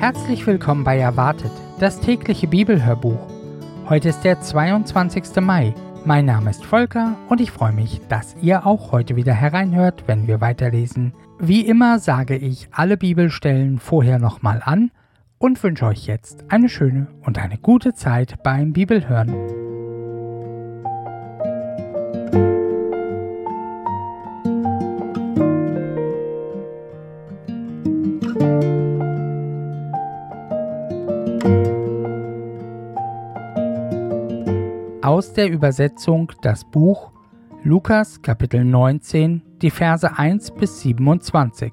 Herzlich willkommen bei Erwartet, das tägliche Bibelhörbuch. Heute ist der 22. Mai. Mein Name ist Volker und ich freue mich, dass ihr auch heute wieder hereinhört, wenn wir weiterlesen. Wie immer sage ich alle Bibelstellen vorher nochmal an und wünsche euch jetzt eine schöne und eine gute Zeit beim Bibelhören. Aus der Übersetzung das Buch Lukas Kapitel 19, die Verse 1 bis 27.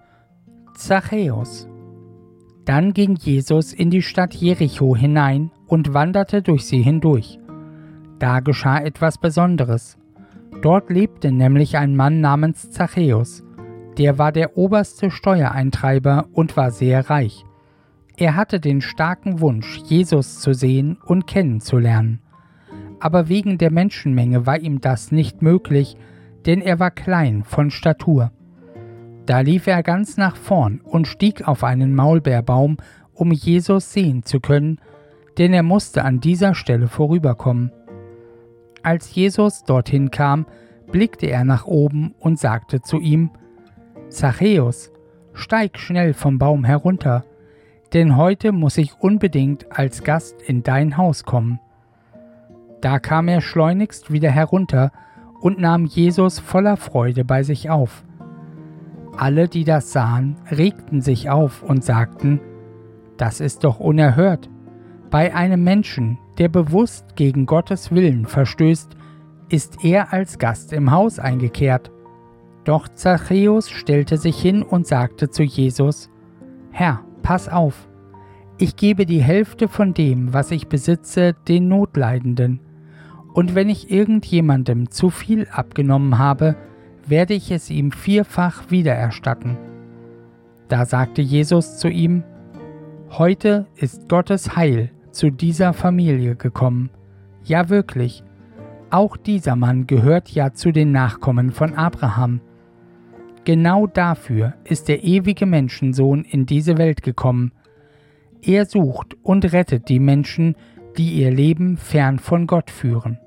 Zachäus. Dann ging Jesus in die Stadt Jericho hinein und wanderte durch sie hindurch. Da geschah etwas Besonderes. Dort lebte nämlich ein Mann namens Zachäus. Der war der oberste Steuereintreiber und war sehr reich. Er hatte den starken Wunsch, Jesus zu sehen und kennenzulernen. Aber wegen der Menschenmenge war ihm das nicht möglich, denn er war klein von Statur. Da lief er ganz nach vorn und stieg auf einen Maulbeerbaum, um Jesus sehen zu können, denn er musste an dieser Stelle vorüberkommen. Als Jesus dorthin kam, blickte er nach oben und sagte zu ihm: Zachäus, steig schnell vom Baum herunter, denn heute muss ich unbedingt als Gast in dein Haus kommen. Da kam er schleunigst wieder herunter und nahm Jesus voller Freude bei sich auf. Alle, die das sahen, regten sich auf und sagten: Das ist doch unerhört. Bei einem Menschen, der bewusst gegen Gottes Willen verstößt, ist er als Gast im Haus eingekehrt. Doch Zachäus stellte sich hin und sagte zu Jesus: Herr, pass auf, ich gebe die Hälfte von dem, was ich besitze, den Notleidenden. Und wenn ich irgendjemandem zu viel abgenommen habe, werde ich es ihm vierfach wiedererstatten. Da sagte Jesus zu ihm: Heute ist Gottes Heil zu dieser Familie gekommen. Ja wirklich, auch dieser Mann gehört ja zu den Nachkommen von Abraham. Genau dafür ist der ewige Menschensohn in diese Welt gekommen. Er sucht und rettet die Menschen, die ihr Leben fern von Gott führen.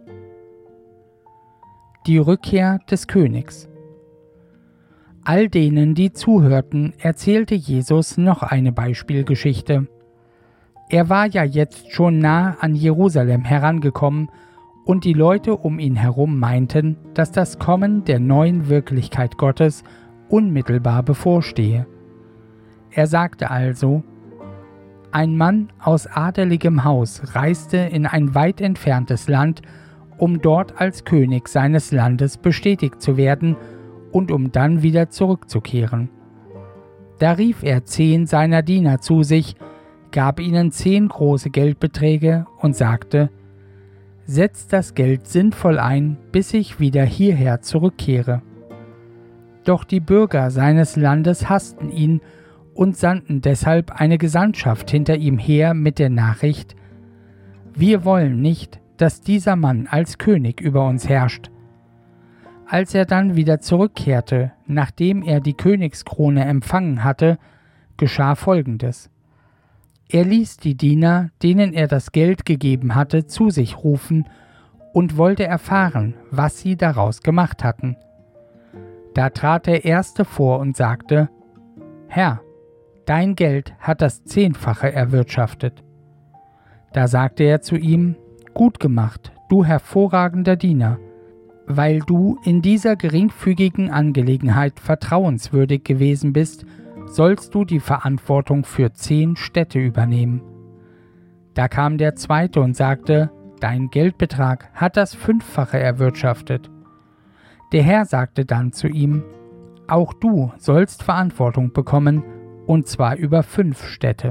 Die Rückkehr des Königs. All denen, die zuhörten, erzählte Jesus noch eine Beispielgeschichte. Er war ja jetzt schon nah an Jerusalem herangekommen und die Leute um ihn herum meinten, dass das Kommen der neuen Wirklichkeit Gottes unmittelbar bevorstehe. Er sagte also: Ein Mann aus adeligem Haus reiste in ein weit entferntes Land, um dort als König seines Landes bestätigt zu werden und um dann wieder zurückzukehren. Da rief er 10 seiner Diener zu sich, gab ihnen 10 große Geldbeträge und sagte: Setzt das Geld sinnvoll ein, bis ich wieder hierher zurückkehre. Doch die Bürger seines Landes hassten ihn und sandten deshalb eine Gesandtschaft hinter ihm her mit der Nachricht: Wir wollen nicht, dass dieser Mann als König über uns herrscht. Als er dann wieder zurückkehrte, nachdem er die Königskrone empfangen hatte, geschah Folgendes. Er ließ die Diener, denen er das Geld gegeben hatte, zu sich rufen und wollte erfahren, was sie daraus gemacht hatten. Da trat der Erste vor und sagte: Herr, dein Geld hat das 10-fache erwirtschaftet. Da sagte er zu ihm: Gut gemacht, du hervorragender Diener. Weil du in dieser geringfügigen Angelegenheit vertrauenswürdig gewesen bist, sollst du die Verantwortung für 10 Städte übernehmen. Da kam der Zweite und sagte: Dein Geldbetrag hat das 5-fache erwirtschaftet. Der Herr sagte dann zu ihm: Auch du sollst Verantwortung bekommen, und zwar über 5 Städte.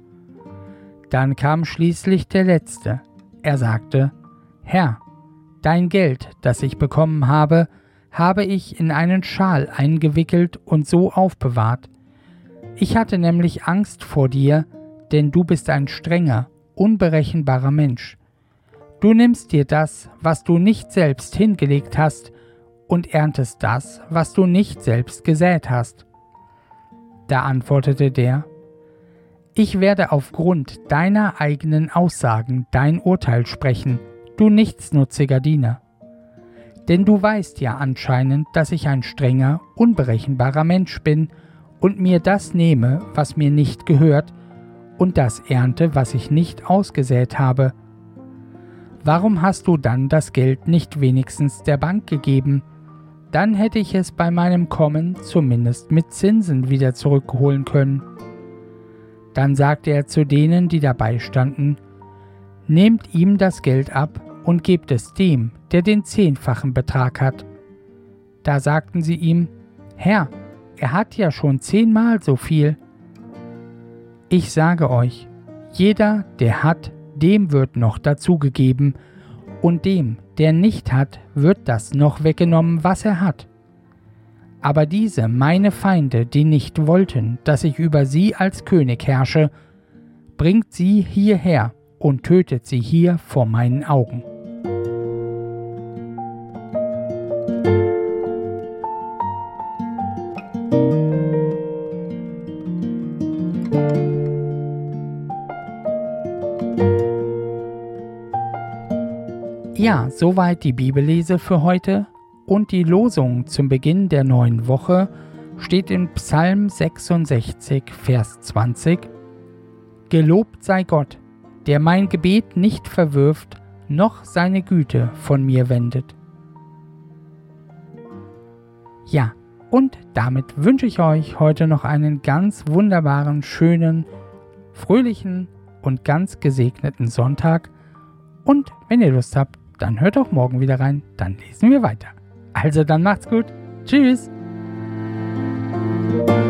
Dann kam schließlich der Letzte. Er sagte: Herr, dein Geld, das ich bekommen habe, habe ich in einen Schal eingewickelt und so aufbewahrt. Ich hatte nämlich Angst vor dir, denn du bist ein strenger, unberechenbarer Mensch. Du nimmst dir das, was du nicht selbst hingelegt hast, und erntest das, was du nicht selbst gesät hast. Da antwortete der: Ich werde aufgrund deiner eigenen Aussagen dein Urteil sprechen, du nichtsnutziger Diener. Denn du weißt ja anscheinend, dass ich ein strenger, unberechenbarer Mensch bin und mir das nehme, was mir nicht gehört, und das ernte, was ich nicht ausgesät habe. Warum hast du dann das Geld nicht wenigstens der Bank gegeben? Dann hätte ich es bei meinem Kommen zumindest mit Zinsen wieder zurückholen können. Dann sagte er zu denen, die dabei standen: Nehmt ihm das Geld ab und gebt es dem, der den 10-fachen Betrag hat. Da sagten sie ihm: Herr, er hat ja schon 10-mal so viel. Ich sage euch, jeder, der hat, dem wird noch dazugegeben, und dem, der nicht hat, wird das noch weggenommen, was er hat. Aber diese, meine Feinde, die nicht wollten, dass ich über sie als König herrsche, bringt sie hierher und tötet sie hier vor meinen Augen. Ja, soweit die Bibellese für heute, und die Losung zum Beginn der neuen Woche steht in Psalm 66, Vers 20: Gelobt sei Gott, der mein Gebet nicht verwirft, noch seine Güte von mir wendet. Ja, und damit wünsche ich euch heute noch einen ganz wunderbaren, schönen, fröhlichen und ganz gesegneten Sonntag. Und wenn ihr Lust habt, dann hört auch morgen wieder rein, dann lesen wir weiter. Also dann macht's gut. Tschüss.